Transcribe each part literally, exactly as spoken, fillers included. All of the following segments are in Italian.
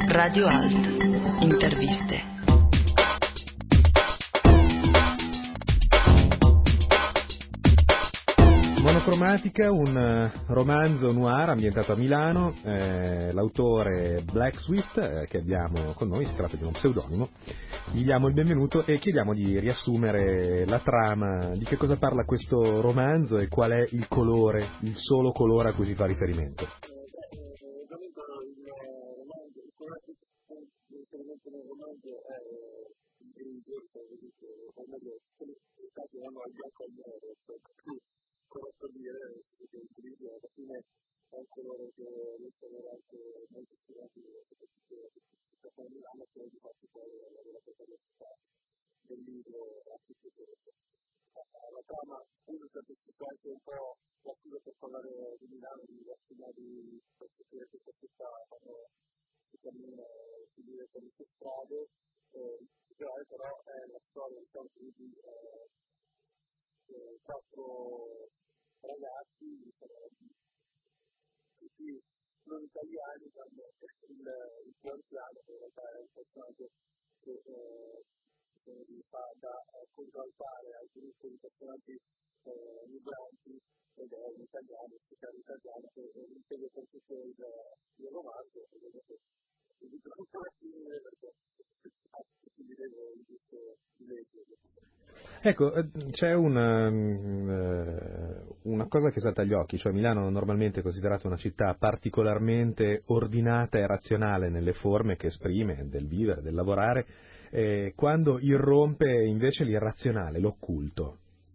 Radio Alt. Interviste. Monocromatica, un romanzo noir ambientato a Milano, eh, l'autore Black Swift, eh, che abbiamo con noi, si tratta di uno pseudonimo. Gli diamo il benvenuto e chiediamo di riassumere la trama, di che cosa parla questo romanzo e qual è il colore, il solo colore a cui si fa riferimento. Come per dire che l'utilizzo alla fine è un colore che riesce anche molto ispirato a Milano, che di fatto poi è la protagonista del libro la trama usa per specificare un po' la scusa per parlare di Milano, di università, di queste questa città quando si cammina si vive per le sue strade, però è la storia di quattro ragazzi tutti non italiani, hanno il, il buon piano, che in realtà è un personaggio che eh, fa da contraltare al gruppo di personaggi eh, migranti ed è un italiano, un italiano, italiano che intende per tutto il, il romanzo, e vedete il libro è ancora simile perché quindi devo il giusto di leggere. Ecco, c'è una, una cosa che salta agli occhi, cioè Milano normalmente è considerata una città particolarmente ordinata e razionale nelle forme che esprime del vivere, del lavorare, eh, quando irrompe invece l'irrazionale, l'occulto.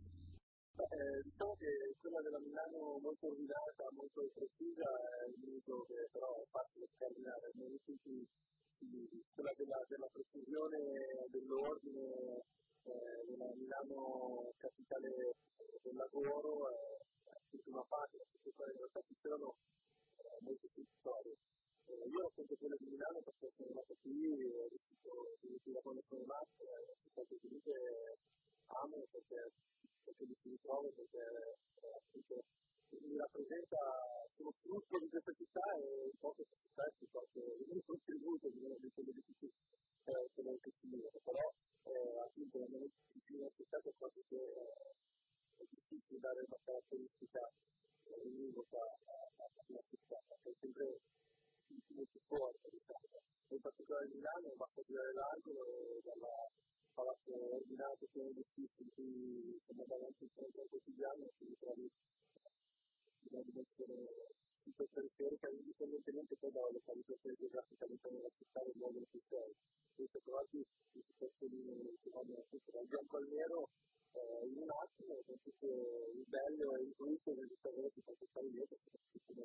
Eh, diciamo che quella della Milano molto ordinata, molto precisa è il mito che però è facile scardinare, nei siti quella della, della precisione, dell'ordine, eh, della Milano capitale del lavoro, è tutta una pagina, perché poi in realtà ci sono eh, molte più storie. Eh, io racconto quelle di Milano perché sono nato qui, ho vissuto qui da quando sono nato, e ho vissuto qui che amo perché perché mi si ritrovo, perché eh, appunto mi rappresenta, sono frutto di questa città e un po' questa città è piuttosto un contributo di quello di tutti quello che si vive, però eh, appunto la mia città è proprio che è difficile dare una caratteristica univoca alla città, perché è sempre molto forte, diciamo. In particolare Milano basta girare l'angolo e dalla palazzo ordinato pieno di uffici in cui siamo davanti al centro quotidiano e si ritrovi una dimensione tutto periferica, indipendentemente poi dalla localizzazione geografica all'interno della città del luogo in cui sei. Queste trovati questi personaggi che vanno dal bianco al nero in un attimo, con tutto il bello e il brutto del discorso che fa stare dietro, perché sono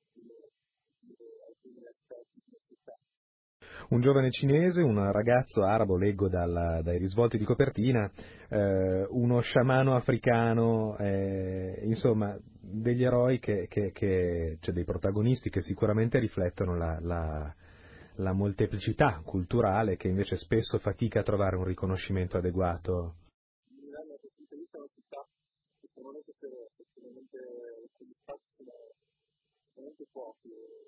alcuni aspetti della città. Un giovane cinese, un ragazzo arabo, leggo dalla, dai risvolti di copertina, eh, uno sciamano africano, eh, insomma degli eroi che, che, che, cioè dei protagonisti che sicuramente riflettono la, la, la molteplicità culturale che invece spesso fatica a trovare un riconoscimento adeguato. Milano da questo punto di vista è una città che sicuramente sicuramente gli spazi sono veramente pochi,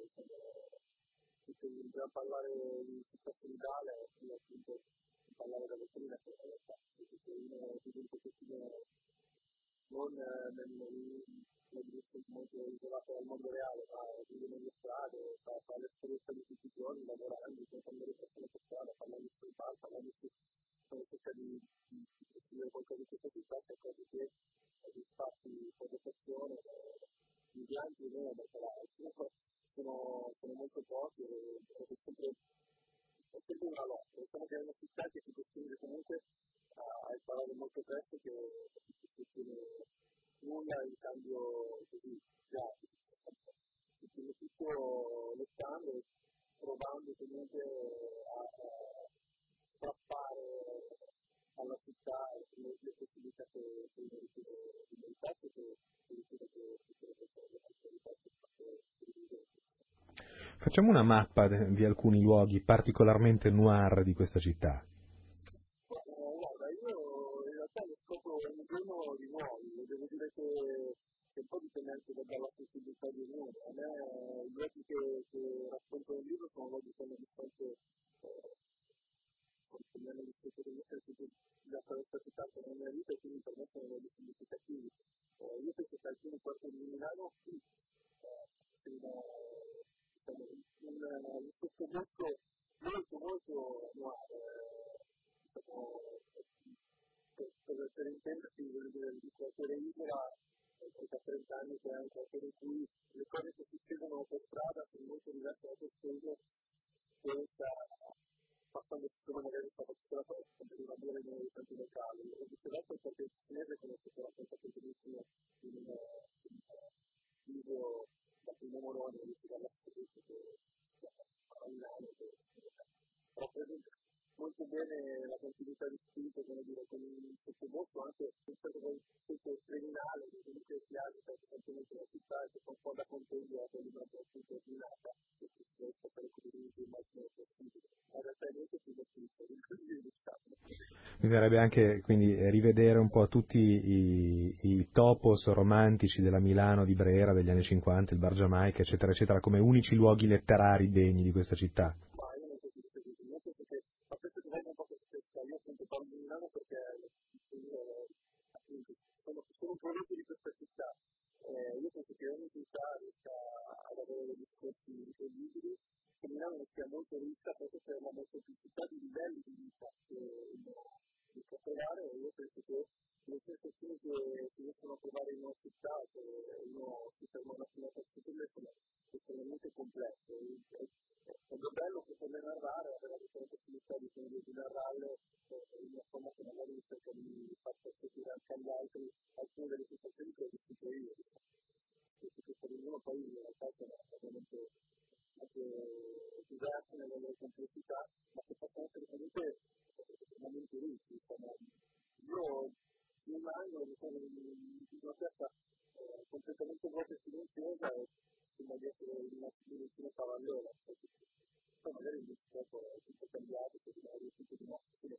se dobbiamo parlare di città solidale, quindi appunto parlare della vetrina che è perché uno diventa questione non nel gruppo molto isolato dal mondo reale, ma vive nelle strade, fa, fa l'esperienza di tutti i giorni, lavorando, incontrando le persone per strada, parlando sul bar, parlando su cerca di costruire qualcosa di questa città, che cose che gli spazi per le persone, i bianchi e meno, perché sono, sono molto pochi e è sempre, è sempre una lotta. Diciamo che è una città che si costringe comunque a, a imparare molto presto che si sostiene nulla in cambio così gratis. Quindi tutto lottando e provando comunque a, a strappare alla città le, le possibilità che il meritato che riuscire che Facciamo una mappa di alcuni luoghi particolarmente noir di questa città. Guarda, io in realtà ne scopro ogni giorno di nuovi, devo dire che, che un po' dipende anche dalla sensibilità di ognuno. A me i luoghi che, che racconto nel libro sono luoghi che hanno distanze un testo molto, molto, molto noir, diciamo, per, per intendersi, il quartiere Isola, da trenta anni che è un quartiere in cui le cose che succedono per strada sono molto diverse da queste, senza passando solo magari stata tutta la cosa, per una buona nei tanti locali, e viceversa il quartiere cinese conosce la cosa che benissimo in un video da primo Moroni, che dalla servizio che a Milano, che rappresenta molto bene la continuità di spirito, come dire, con un sottovoce anche questo criminale che comunque si agita costantemente nella città e che confonda con quelli a quelli non più ordinata e che si riesce a fare così il massimo possibile. Ma in realtà è molto più difficile, quindi diciamo. Bisognerebbe anche quindi rivedere un po' tutti i, i topos romantici della Milano di Brera degli anni cinquanta, il Bar Giamaica, eccetera, eccetera, come unici luoghi letterari degni di questa città. Ma io non penso così, io penso che ma questo diventa un po' stessa, io appunto parlo di Milano perché io appunto sono, sono un prodotto di questa città, eh, io penso che ogni città riesca ad avere dei discorsi incredibili, che Milano sia molto ricca proprio per la molteplicità di livelli di vita che uno riesce a trovare, e io penso che le sensazioni che si riescono a trovare in una città, che uno si ferma un attimo a percepirle, sono estremamente complesse. Ed è bello poterle narrare, avere la possibilità di, di narrarle eh, in una forma che magari cerca di far percepire anche agli altri alcune delle situazioni che ho vissuto io. Perché per ognuno poi in realtà sono ovviamente anche diverse nelle loro complessità, ma che possono essere comunque momenti ricchi. Io in un anno diciamo, in una piazza eh, completamente vuota e silenziosa e prima di essere in una dimensione parallela. Poi magari il discorso è tutto cambiato, perché magari è tutto di macchine,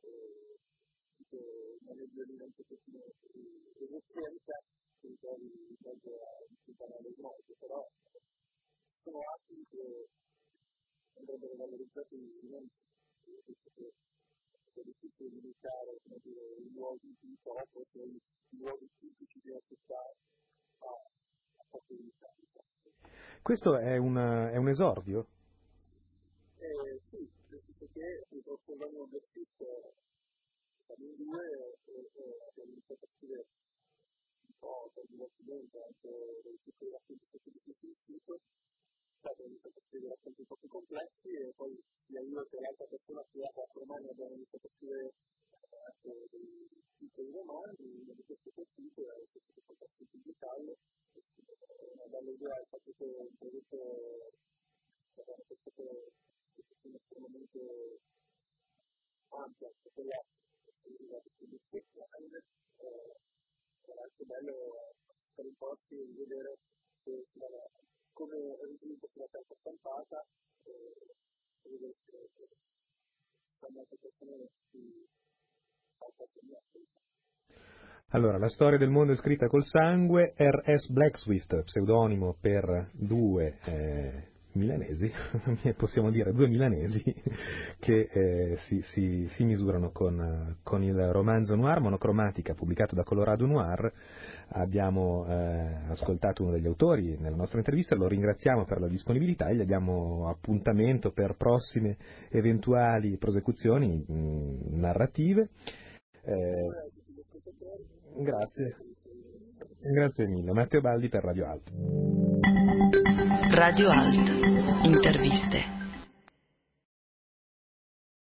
tutto una nebbia un pochettino di resistenza, che ritrovi in mezzo a un canale smolte, però sono atti che andrebbero valorizzati non che è difficile limitare i luoghi di troppo, cioè i luoghi tipici di una città a poche unità. Questo è un, è un esordio? Eh, sì, nel senso che osservando un vestito in due abbiamo iniziato a scrivere un po' per divertimento anche dei piccoli racconti specifici di sito, abbiamo iniziato a scrivere racconti un po' più complessi e poi sia io che l'altra persona che ha quattro mani abbiamo iniziato a scrivere anche dei piccoli romanzi, uno di questi sito è questo che in digitale, una bella idea è il fatto che un prodotto è estremamente ampia, quella la distribuzione, sarà anche bello per un po' di vedere come è riuscito sulla carta stampata e vedere che molte persone si fanno Allora, la storia del mondo è scritta col sangue, R S Blackswift, pseudonimo per due eh, milanesi, possiamo dire due milanesi, che eh, si, si, si misurano con, con il romanzo noir monocromatica pubblicato da Colorado Noir. Abbiamo eh, ascoltato uno degli autori nella nostra intervista, lo ringraziamo per la disponibilità e gli diamo appuntamento per prossime eventuali prosecuzioni mh, narrative. Eh, Grazie. Grazie mille. Matteo Baldi per Radio Alto. Radio Alt. Interviste.